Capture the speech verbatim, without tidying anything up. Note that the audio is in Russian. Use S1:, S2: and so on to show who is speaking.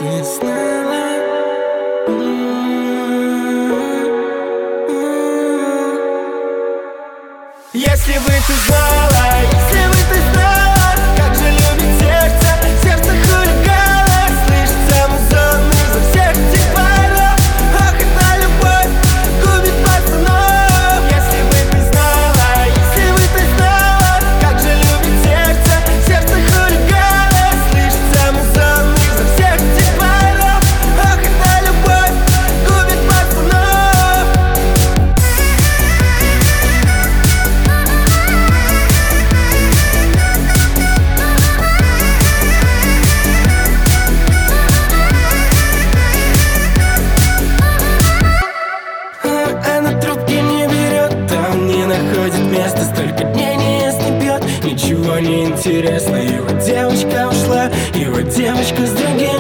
S1: ты знала. Если бы ты знала, если бы ты знала, как же любит сердце, сердце хулигана. Слышится музон изо всех этих паров. Ах, эта любовь губит пацанов. Если бы ты знала, если бы ты знала, как же любит сердце, сердце хулигана. Слышится музон изо всех этих паров. Ах, эта любовь губит пацанов. Она трубки не берет, там не находит места. Столько дней не ест, не пьет, ничего не интересно. Его девочка ушла, его девочка с другим.